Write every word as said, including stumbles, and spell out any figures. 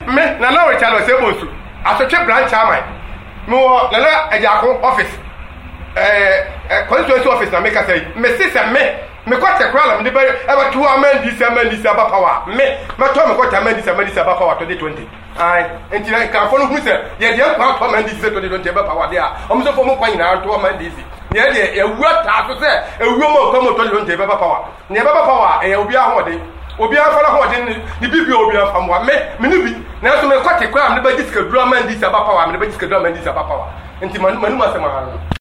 me na na Richard was able to asotwe branch chairman me wo na na Ejako office eh constituency office na make say me say me me kwate kwala me be eba two amend this amend this aba power me me to me kwate amend this amend this aba power twenty twenty ai enti na kan fo no hu se ye de kwa to amend this twenty twenty aba power dia o mo so fo mo kwa nyina to amend this ye de ewu ta so se ewu mo kwa mo twenty twenty aba power ne aba power e obi ahode obi afa na hode ni bibi obi afa mo me me ni bi na so me kwate kwa me be disika drum amend this aba power me be disika drum amend this aba power enti manu manu asema